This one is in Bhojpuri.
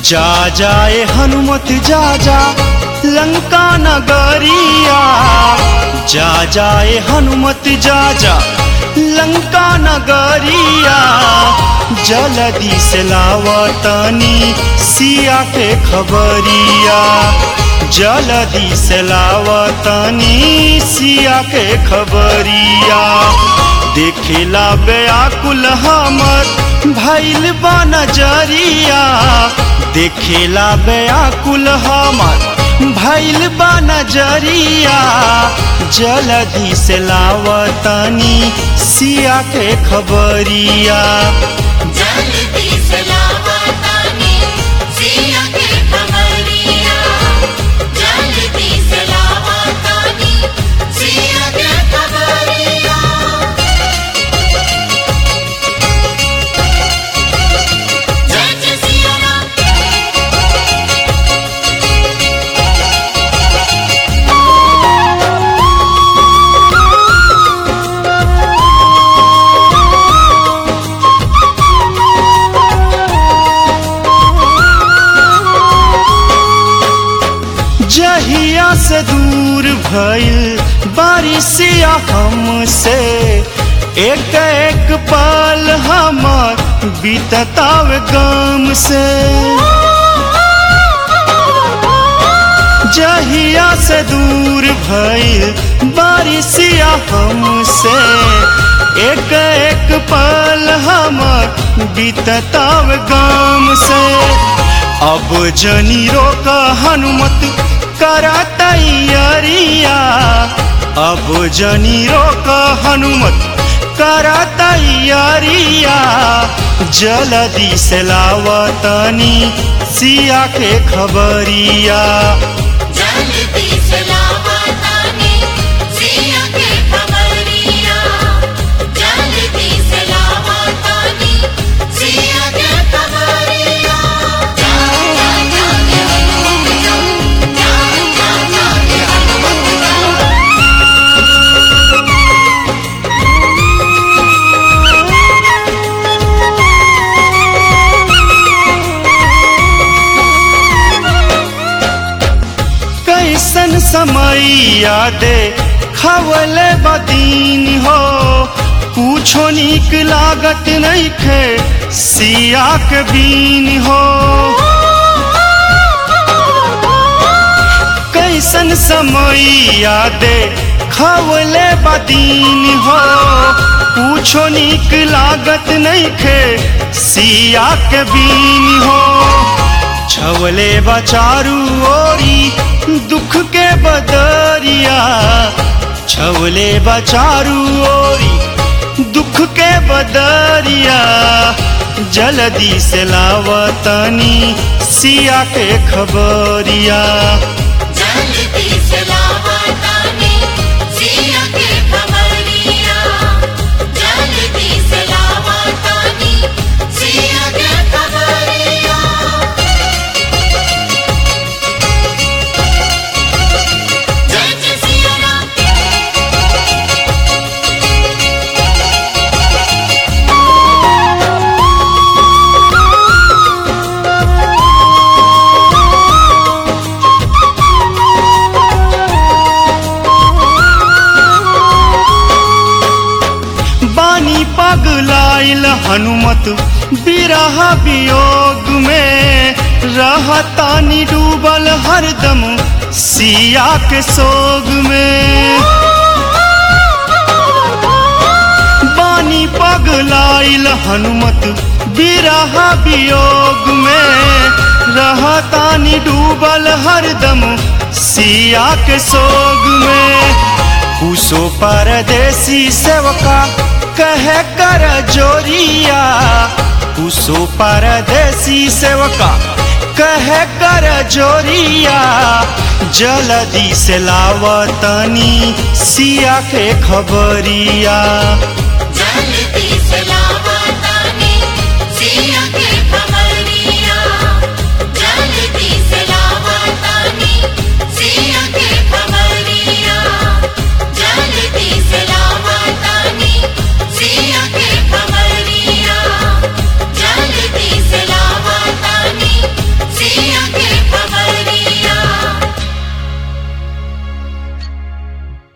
जा जाए हनुमत जा जा लंका नगरिया, जा जाए हनुमत जा जा लंका नगरिया। जल्दी से लावतनी सिया के खबरिया, जल्दी से लावतनी सिया के खबरिया। देखेला व्याकुल हमर भइल बा नजरिया, देखेला व्याकुल हमर भइल बा नजरिया। जल्दी से लावतनी सिया के खबरिया, जल्दी से लावतनी सिया के खबरिया, जल्दी से लावतनी सिया के खबरिया। जय जय सिया राम। जहिया से दूर भइल बारिशिया हमसे, एक एक पल हमर बीतताव गम से। जहिया से दूर भइल बारिशिया हमसे, एक एक पल हमर बीतताव गम से। अब जनी रोक हनुमत करा तैयारिया, अब जनी रोक हनुमत करा तैयारिया। जल्दी से लावतनी सिया के खबरिया, जल्दी से लावतनी सिया के खबरिया, जल्दी से लावतनी सिया के खबरिया। कैसन समय यादे खवले बदीन हो, कुछो निक लागत नहीं खे सिया के बीन हो। कैसन समय यादे खवले बदीन हो, कुछो निक लागत नहीं खे सिया के बीन हो। छवले बचारू ओरी दुख के बदरिया, छवले बचारू ओरी दुख के बदरिया। जल्दी से लावतनी सिया के खबरिया, जल्दी से लावतनी सिया के खबरिया, जल्दी से लावतनी सिया के खबरिया। जय जय सिया राम। बानी पगलाइल हनुमत बिरह वियोग में, रहतानी डूबल हरदम सिया के सोग में। बानी पगलाइल हनुमत बिरह वियोग में, रहतानी डूबल हरदम सिया के सोग में। कुसो परदेसी सेवका कहे कर जोरिया, कुसो परदेसी सेवका कहे कर जोरिया। जल्दी से लावतनी सिया के खबरिया,